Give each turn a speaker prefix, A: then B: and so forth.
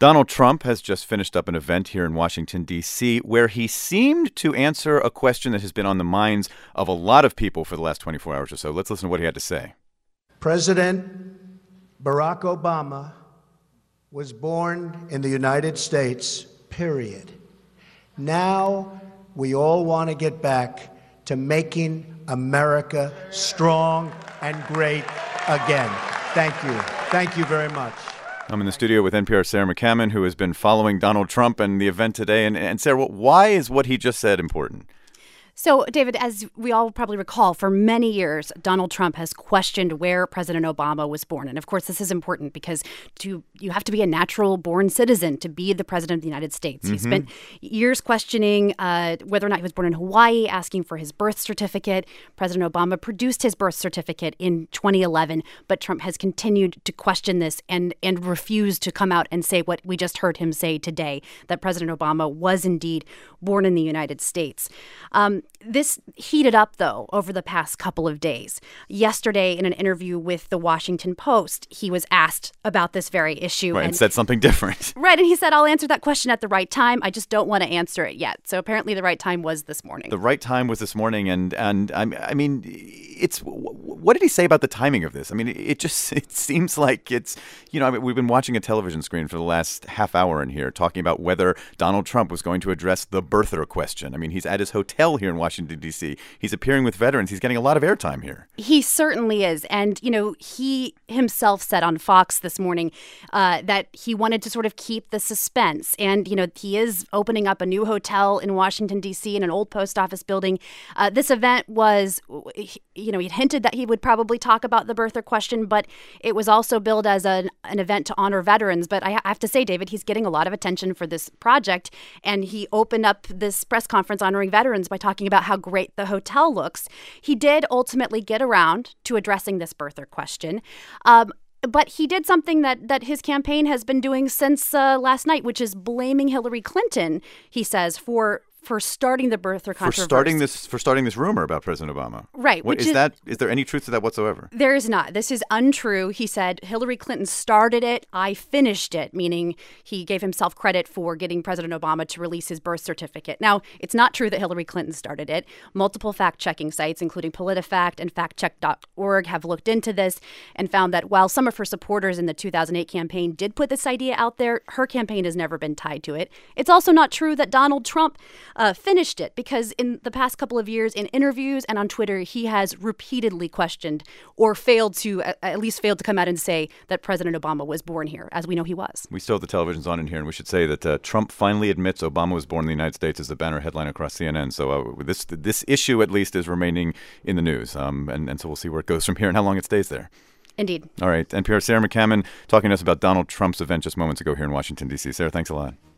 A: Donald Trump has just finished up an event here in Washington, D.C., where he seemed to answer a question that has been on the minds of a lot of people for the last 24 hours or so. Let's listen to what he had to say.
B: President Barack Obama was born in the United States, period. Now we all want to get back to making America strong and great again. Thank you. Thank you very much.
A: I'm in the studio with NPR's Sarah McCammon, who has been following Donald Trump and the event today. And Sarah, why is what he just said important?
C: So, David, as we all probably recall, for many years, Donald Trump has questioned where President Obama was born. And, of course, this is important because you have to be a natural-born citizen to be the president of the United States. He spent years questioning whether or not he was born in Hawaii, asking for his birth certificate. President Obama produced his birth certificate in 2011, but Trump has continued to question this and refused to come out and say what we just heard him say today, that President Obama was indeed born in the United States. This heated up, though, over the past couple of days. Yesterday, in an interview with The Washington Post, he was asked about this very issue.
A: Right, and said something different.
C: Right, and he said, I'll answer that question at the right time. I just don't want to answer it yet. So apparently the right time was this morning.
A: The right time was this morning, and I mean, it's what did he say about the timing of this? I mean, it seems like it's, we've been watching a television screen for the last half hour in here talking about whether Donald Trump was going to address the birther question. I mean, he's at his hotel here in Washington, D.C. He's appearing with veterans. He's getting a lot of airtime here.
C: He certainly is. And, he himself said on Fox this morning that he wanted to sort of keep the suspense. And, he is opening up a new hotel in Washington, D.C. in an old post office building. This event was, he'd hinted that he would probably talk about the birther question, but it was also billed as an event to honor veterans. But I have to say, David, he's getting a lot of attention for this project. And he opened up this press conference honoring veterans by talking about how great the hotel looks. He did ultimately get around to addressing this birther question. But he did something that his campaign has been doing since last night, which is blaming Hillary Clinton, he says, for starting the birther controversy.
A: For starting this rumor about President Obama.
C: Right.
A: Is there any truth to that whatsoever?
C: There is not. This is untrue. He said Hillary Clinton started it. I finished it, meaning he gave himself credit for getting President Obama to release his birth certificate. Now, it's not true that Hillary Clinton started it. Multiple fact-checking sites, including PolitiFact and factcheck.org, have looked into this and found that while some of her supporters in the 2008 campaign did put this idea out there, her campaign has never been tied to it. It's also not true that Donald Trump finished it, because in the past couple of years, in interviews and on Twitter, he has repeatedly questioned or at least failed to come out and say that President Obama was born here, as we know he was.
A: We still have the televisions on in here, and we should say that Trump finally admits Obama was born in the United States as the banner headline across CNN. So this issue, at least, is remaining in the news, and so we'll see where it goes from here and how long it stays there.
C: Indeed.
A: All right. NPR's Sarah McCammon talking to us about Donald Trump's event just moments ago here in Washington, D.C. Sarah, thanks a lot.